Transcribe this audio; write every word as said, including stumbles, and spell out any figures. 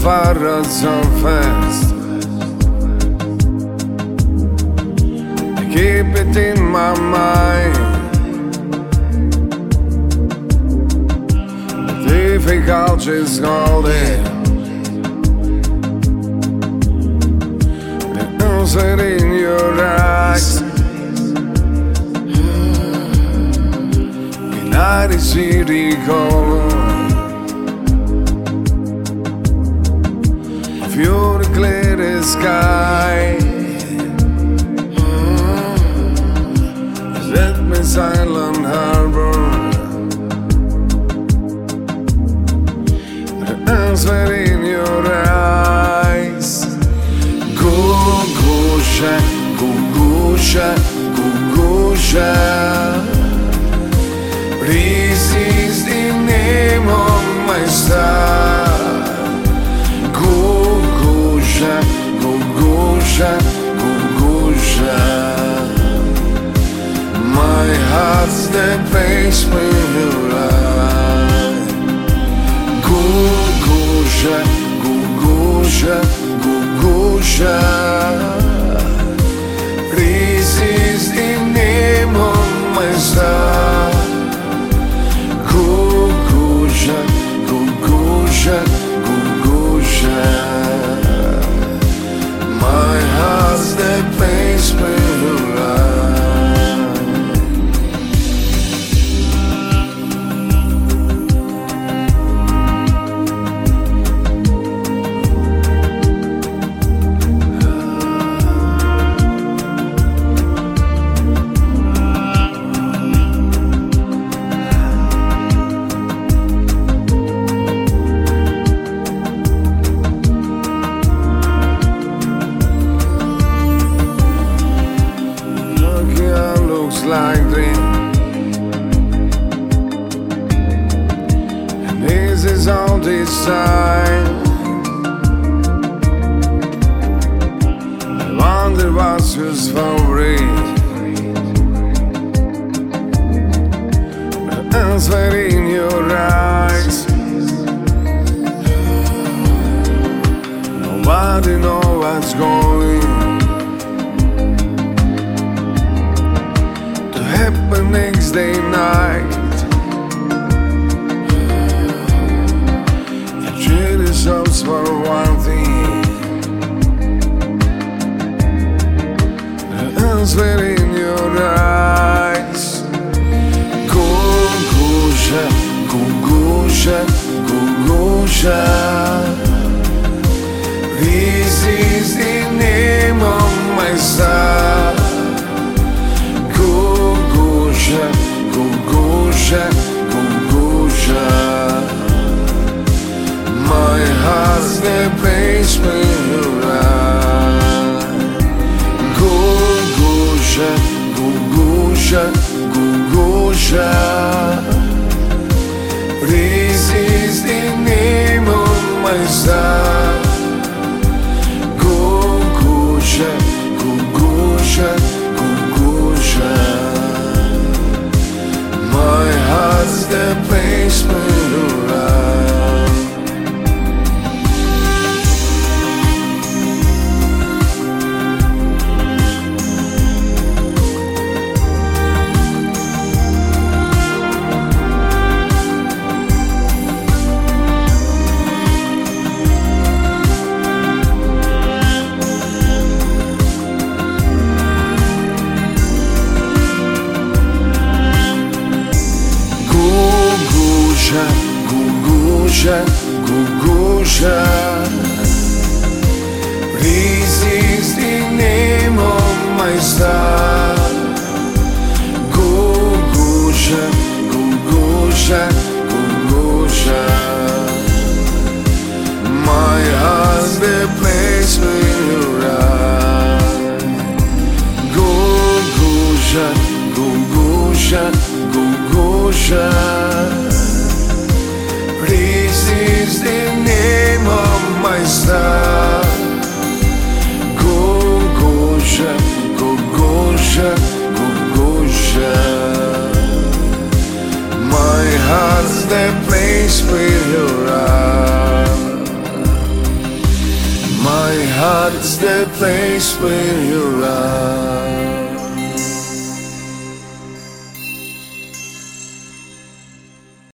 far som fast. I keep it in my mind. The difficulties all there. The answer in your eyes. United City color. You're the clearest sky. Let me silent harbor. The answer in your eyes. Gugusha, Gugusha, Gugusha. This is the name of my star. Gugusha, Gugusha, Gugusha. My heart's the place where you lie. Gugusha, Gugusha, Gugusha. This is the name of my star. Gugusha, Gugusha, Gugusha. My heart's the place where you lie. Like dream, and this is all this time. I wonder what's yours favorite. The answer in your eyes. Nobody knows what's going happen next day night. The truth is also for one thing. The answer in your eyes. Gugusha, Gugusha, Gugusha. This is the name of my star. Gugusha, Gugusha, Gugusha. My heart's the place where you lie. Gugusha, Gugusha, Gugusha. This is the name of my star. Gugusha, Gugusha, Gugusha. My heart's the place where you lie. Gugusha, Gugusha. This is the name of my star. Gugusha, Gugusha, Gugusha. My heart's the place where you lie. Gugusha, Gugusha, Gugusha. This is the name of my star. Gugusha, Gugusha, Gugusha. My heart's the place where you are. heart is the place where you are.